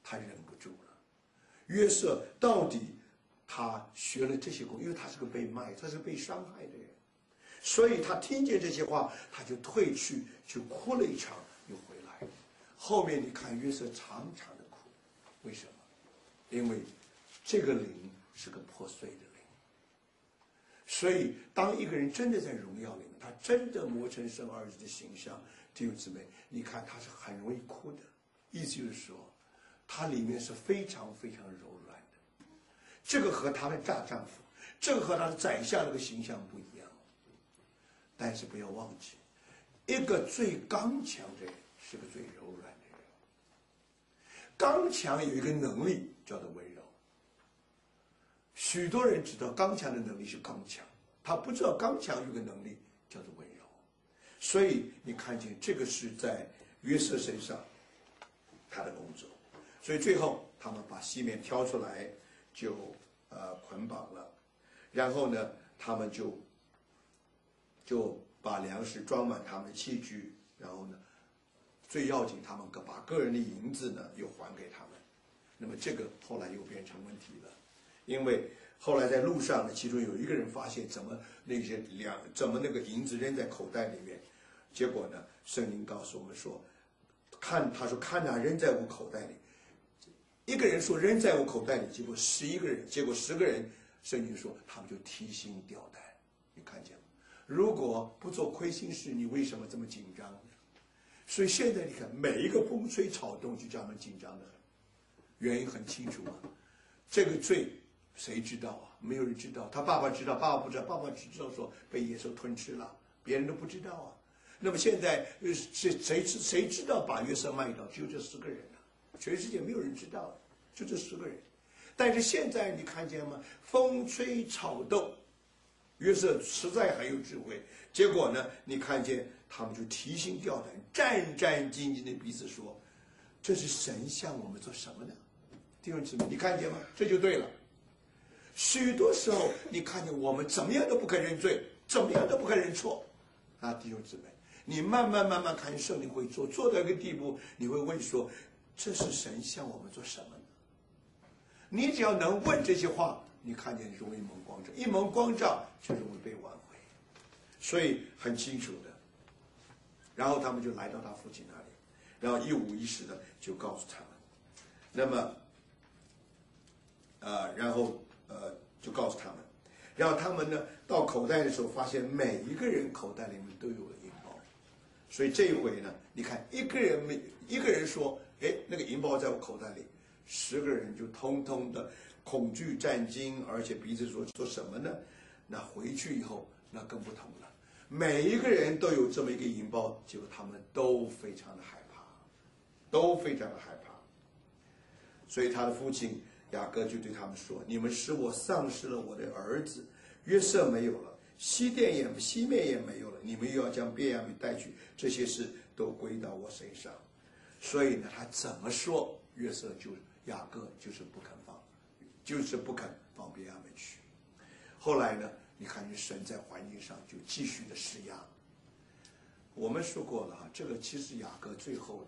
他忍不住了。约瑟到底他学了这些功，因为他是个被卖，他是被伤害的人，所以他听见这些话，他就退去，就哭了一场，又回来。后面你看约瑟长长的哭，为什么？因为这个灵是个破碎的灵。所以当一个人真的在荣耀里面，他真的磨成神儿子的形象，弟兄姊妹，你看他是很容易哭的。意思就是说，他里面是非常非常柔软的。这个和他的大丈夫，这个和他的宰相那个形象不一样。但是不要忘记，一个最刚强的人是个最柔软的人。刚强有一个能力叫做温柔。许多人知道刚强的能力是刚强，他不知道刚强有个能力叫做温柔。所以你看见这个是在约瑟身上他的工作。所以最后他们把西面挑出来，就捆绑了，然后呢，他们就把粮食装满他们的器具，然后呢，最要紧，他们把个人的银子呢又还给他们。那么这个后来又变成问题了，因为后来在路上呢，其中有一个人发现怎么那个银子扔在口袋里面，结果呢，圣经告诉我们说，看哪扔在我口袋里，一个人说扔在我口袋里，结果10个人，圣经说他们就提心吊胆，你看见吗？如果不做亏心事，你为什么这么紧张呢？所以现在你看，每一个风吹草动就叫他们紧张的很，原因很清楚啊。这个罪谁知道啊？没有人知道，他爸爸知道，爸爸不知道，爸爸只知道说被野兽吞吃了，别人都不知道啊。那么现在谁知道把约瑟卖掉？只有这10个人啊，全世界没有人知道，就这10个人。但是现在你看见吗？风吹草动，约瑟实在很有智慧。结果呢，你看见他们就提心吊胆、战战兢兢的彼此说：“这是神向我们做什么呢？”弟兄姊妹，你看见吗？这就对了。许多时候，你看见我们怎么样都不肯认罪，怎么样都不肯认错啊，弟兄姊妹，你慢慢看圣灵会做到一个地步，你会问说：“这是神向我们做什么呢？”你只要能问这些话，你看见容易蒙光照，一蒙光照就容易被挽回，所以很清楚的。然后他们就来到他父亲那里，然后一五一十的就告诉他们。那么，就告诉他们，然后他们呢到口袋的时候，发现每一个人口袋里面都有了银包，所以这一回呢，你看一个人说，哎，那个银包在我口袋里，10个人就通通的恐惧战惊，而且彼此说什么呢？那回去以后那更不同了，每一个人都有这么一个银包，结果他们都非常的害怕，都非常的害怕。所以他的父亲雅各就对他们说：“你们使我丧失了我的儿子约瑟没有了，西面也没有了，你们又要将便雅悯带去，这些事都归到我身上。”所以呢，他怎么说，雅各就是不肯放便雅悯去。后来呢，你看见神在环境上就继续的施压。我们说过了哈，这个其实雅各最后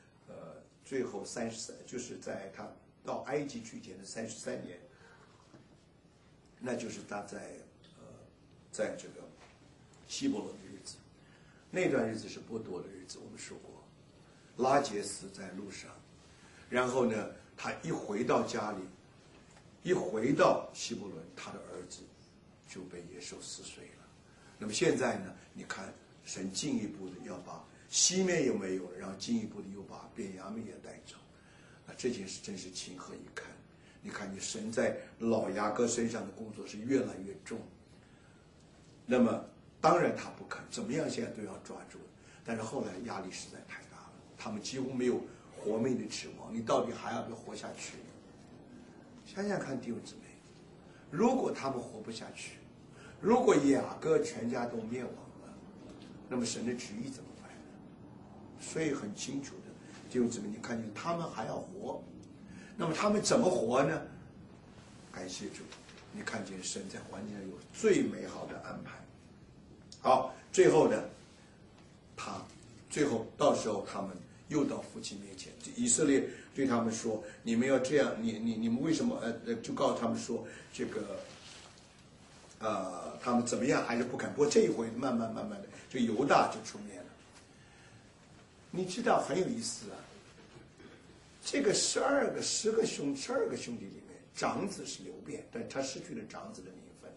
33，就是在他到埃及去前的33年，那就是他在这个希伯伦的日子，那段日子是波多的日子。我们说过，拉结死在路上，然后呢，他一回到家里，一回到希伯伦，他的儿子就被野兽撕碎了。那么现在呢，你看神进一步的要把西面也没有了，然后进一步的又把便雅悯也带走。那这件事真是情何以堪！你看见神在老雅各身上的工作是越来越重。那么当然他不肯，怎么样现在都要抓住，但是后来压力实在太大了，他们几乎没有活命的指望，你到底还要不要活下去？想想看，弟兄姊妹，如果他们活不下去，如果雅各全家都灭亡了，那么神的旨意怎么办呢？所以很清楚的，弟兄姊妹，你看见他们还要活，那么他们怎么活呢？感谢主，你看见神在环境上有最美好的安排。好，最后呢，到时候他们又到父亲面前。以色列对他们说：“你们要这样，你们为什么？”就告诉他们说：“这个，他们怎么样还是不肯。不过这一回慢慢的，就犹大就出面了。你知道很有意思啊。这个12个兄弟里面，长子是流便，但他失去了长子的名分。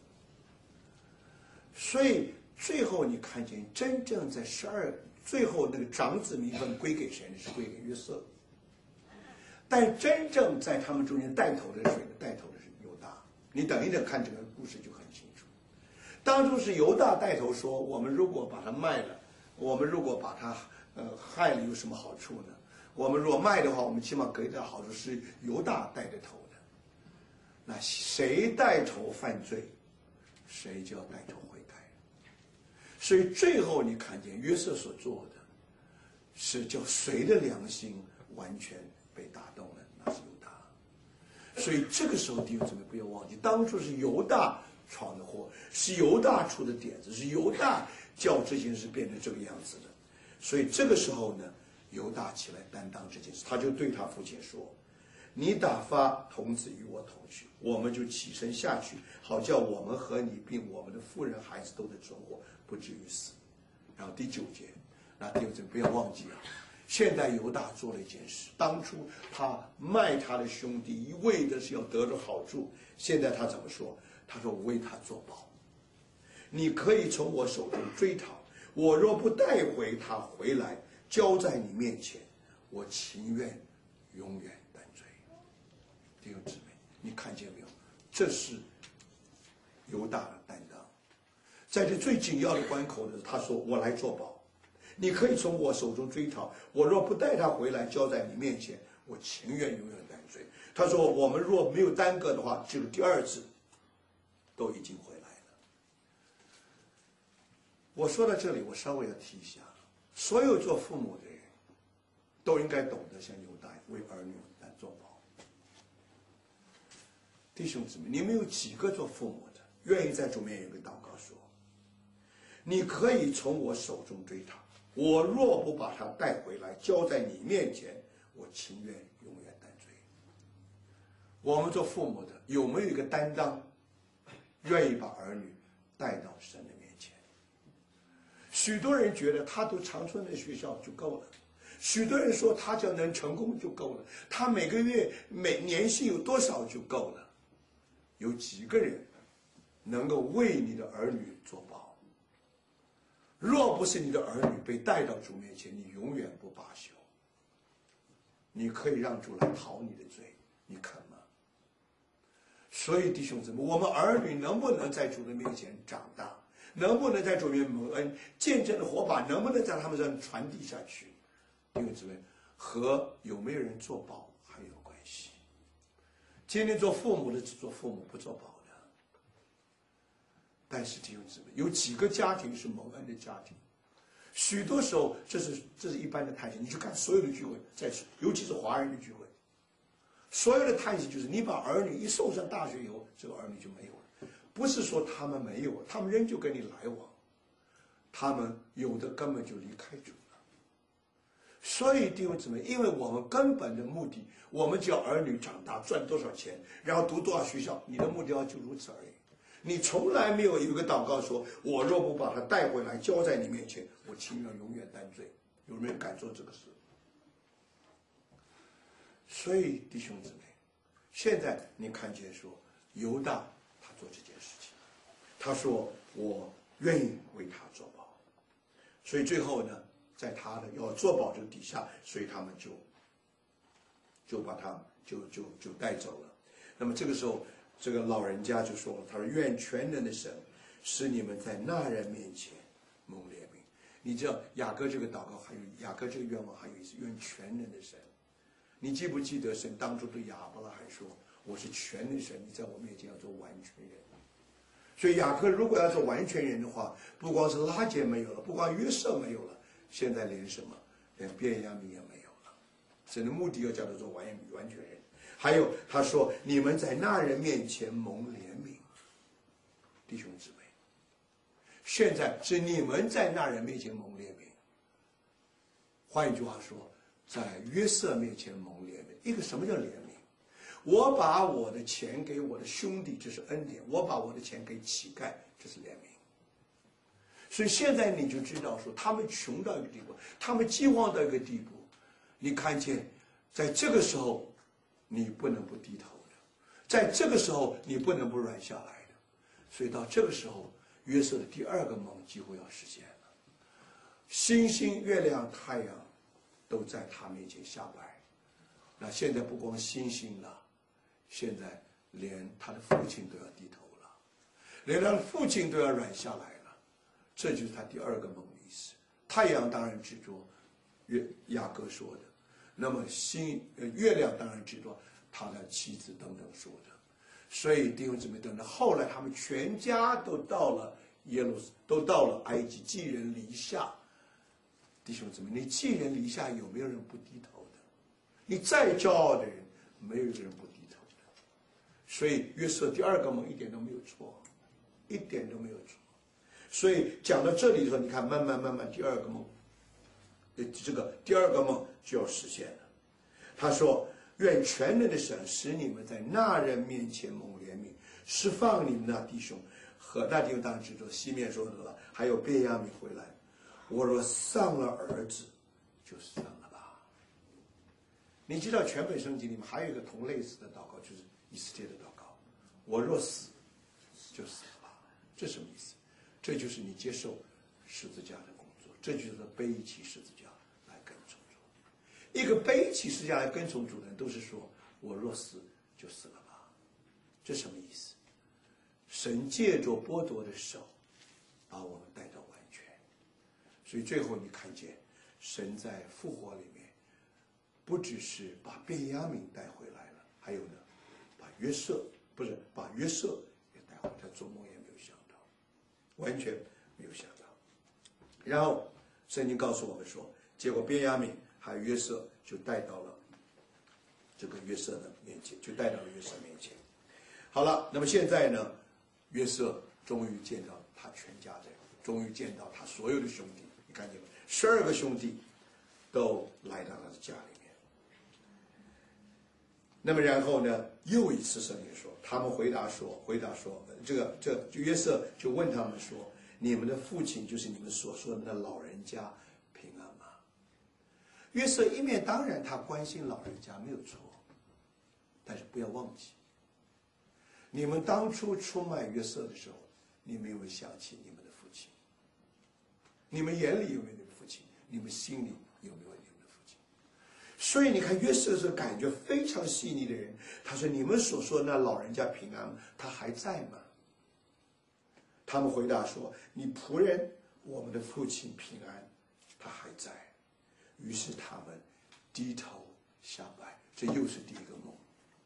所以最后你看见，真正在最后那个长子名分归给谁呢？是归给约瑟。但真正在他们中间带头的是谁呢？带头的是犹大。你等一等看这个故事就很清楚。当初是犹大带头说：“我们如果把它卖了，我们如果把它害了，有什么好处呢？我们如果卖的话，我们起码给的好处是犹大带着头的。那谁带头犯罪，谁就要带头悔改。所以最后你看见约瑟所做的，是叫谁的良心完全被打动了？那是犹大。所以这个时候弟兄姊妹不要忘记，当初是犹大闯的祸，是犹大出的点子，是犹大叫这件事变成这个样子的。所以这个时候呢，犹大起来担当这件事，他就对他父亲说：“你打发童子与我同去，我们就起身下去，好叫我们和你并我们的妇人孩子都得存活，不至于死。”然后第9节，那弟兄姊妹不要忘记啊，现在犹大做了一件事，当初他卖他的兄弟，为的是要得着好处。现在他怎么说？他说：“我为他作保，你可以从我手中追讨。我若不带回他回来，交在你面前，我情愿永远担罪。”弟兄姊妹，你看见没有？这是犹大的担当。在这最紧要的关口的时候，他说：“我来作保，你可以从我手中追讨。我若不带他回来，交在你面前，我情愿永远担罪。”他说：“我们若没有耽搁的话，这个第2次都已经回来了。”我说到这里，我稍微要提一下，所有做父母的人都应该懂得像犹大为儿女来作保。弟兄姊妹，你们有几个做父母的愿意在主面前有个祷告说：“你可以从我手中追讨，我若不把他带回来，交在你面前，我情愿永远担罪。”我们做父母的有没有一个担当，愿意把儿女带到神的面前？许多人觉得他读长春的学校就够了，许多人说他只要能成功就够了，他每个月年薪有多少就够了。有几个人能够为你的儿女作保？若不是你的儿女被带到主面前，你永远不罢休。你可以让主来讨你的罪，你肯吗？所以弟兄姊妹，我们儿女能不能在主的面前长大，能不能在主面前蒙恩，见证的火把能不能在他们身上传递下去，弟兄姊妹，和有没有人作保还有关系。今天做父母的只做父母不做保的，但是弟兄姊妹，有几个家庭是蒙恩的家庭？许多时候这是一般的探险。你去看所有的聚会，尤其是华人的聚会，所有的探险就是你把儿女一送上大学以后，这个儿女就没有了。不是说他们没有，他们仍旧跟你来往，他们有的根本就离开主了。所以弟兄姊妹，因为我们根本的目的，我们叫儿女长大，赚多少钱，然后读多少学校，你的目标就如此而已。你从来没有一个祷告说：“我若不把他带回来，交在你面前，我情愿永远担罪。”有没有人敢做这个事？所以弟兄姊妹，现在你看见说犹大他做这件事情，他说：“我愿意为他作保。”所以最后呢，在他的要作保这个底下，所以他们就把他就带走了。那么这个时候，这个老人家就说了，他说：“愿全能的神使你们在那人面前蒙怜悯。”你知道雅各这个祷告还有雅各这个愿望还有一次，愿全能的神。你记不记得神当初对亚伯拉罕说：“我是全能神，你在我面前要做完全人。”所以雅各如果要做完全人的话，不光是拉结没有了，不光约瑟没有了，现在连什么，连便雅悯也没有了。神的目的要叫他做完全人。还有他说：“你们在那人面前蒙怜悯。”弟兄姊妹，现在是你们在那人面前蒙怜悯。换一句话说， 在约瑟面前蒙怜悯。一个什么叫怜悯？我把我的钱给我的兄弟，这是恩典；我把我的钱给乞丐，这是怜悯。所以现在你就知道说，他们穷到一个地步，他们饥荒到一个地步，你看见，在这个时候，你不能不低头的，在这个时候，你不能不软下来的。所以到这个时候，约瑟的第二个梦几乎要实现了，星星、月亮、太阳都在他面前下拜。那现在不光星星了，现在连他的父亲都要低头了，连他的父亲都要软下来了。这就是他第二个梦的意思。太阳当然执着，雅各说的；那么月亮当然执着他的妻子等等说的。所以弟兄姊妹，等到后来他们全家都到了都到了埃及，寄人篱下。弟兄姊妹，你寄人篱下，有没有人不低头的？你再骄傲的人，没有一个人不低头的。所以约瑟第二个梦一点都没有错，一点都没有错。所以讲到这里的时候，你看慢慢第二个梦，这个第二个梦就要实现了。他说：愿全能的神使你们在那人面前蒙怜悯，释放你们那弟兄。和那弟兄当然指着西面说的了，还有便雅悯回来。我若丧了儿子，就丧了吧。你知道全本圣经里面还有一个同类似的祷告，就是以斯帖的祷告：我若死，就死了吧。这什么意思？这就是你接受十字架的工作，这就是背起十字架来跟从主。一个背起十字架来跟从主的人，都是说：我若死，就死了吧。这什么意思？神借着剥夺的手，把我们带到完全。所以最后你看见，神在复活里面，不只是把便雅悯带回来了，还有呢，把约瑟也带回来。他做梦也没有想到，完全没有想到。然后圣经告诉我们说，结果便雅悯还有约瑟就带到了这个约瑟的面前，好了，那么现在呢，约瑟终于见到他全家的人，终于见到他所有的兄弟。你看见没？12个兄弟都来到他的家里面。那么然后呢，又一次圣经说，他们回答说，这约瑟就问他们说：你们的父亲就是你们所说的那老人家平安吗？约瑟一面当然他关心老人家没有错，但是不要忘记，你们当初出卖约瑟的时候，你们有没有想起你们的父亲？你们眼里有没有你们父亲？你们心里有没有你们的父亲？所以你看约瑟是感觉非常细腻的人。他说：你们所说的那老人家平安，他还在吗？他们回答说：你仆人我们的父亲平安，他还在。于是他们低头下拜。这又是第一个梦，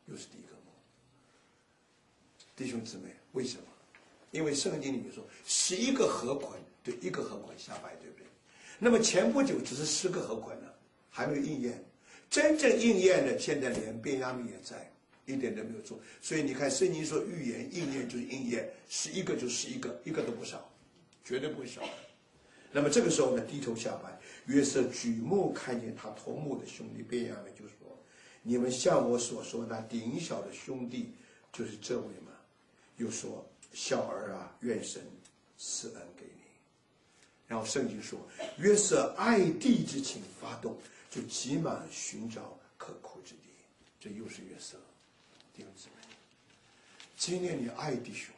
弟兄姊妹，为什么？因为圣经里面说11个河捆对一个河捆下拜，对不对？那么前不久只是10个河捆呢，还没有应验。真正应验的，现在连便雅悯也在，一点都没有错。所以你看圣经说预言应验就是应验，11个就11个，一个都不少，绝对不会少。那么这个时候呢，低头下拜，约瑟举目看见他同母的兄弟便雅悯，就说：你们像我所说那顶小的兄弟就是这位吗？又说：小儿啊，愿神赐恩给你。然后圣经说，约瑟爱弟之情发动，就急忙寻找可哭之地。这又是约瑟。弟兄姊妹，今天你爱弟兄，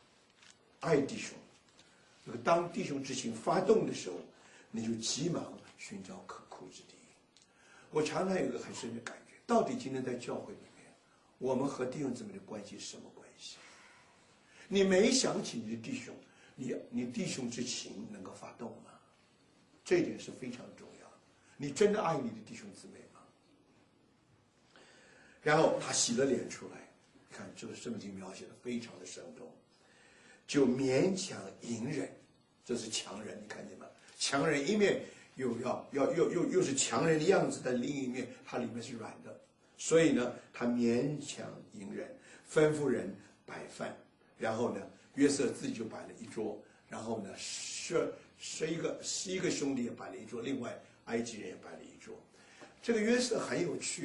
那个当弟兄之情发动的时候，你就急忙寻找可哭之地。我常常有一个很深的感觉，到底今天在教会里面，我们和弟兄姊妹的关系是什么关系？你没想起你的弟兄，你弟兄之情能够发动吗？这一点是非常重要的。你真的爱你的弟兄姊妹吗？然后他洗了脸出来，看这个圣经描写的非常的生动，就勉强隐忍，这是强人，你看见吗？强人一面又是强人的样子，但另一面他里面是软的，所以呢，他勉强隐忍，吩咐人摆饭。然后呢，约瑟自己就摆了一桌，然后呢11个兄弟也摆了一桌，另外埃及人也摆了一桌。 这个约瑟很有趣。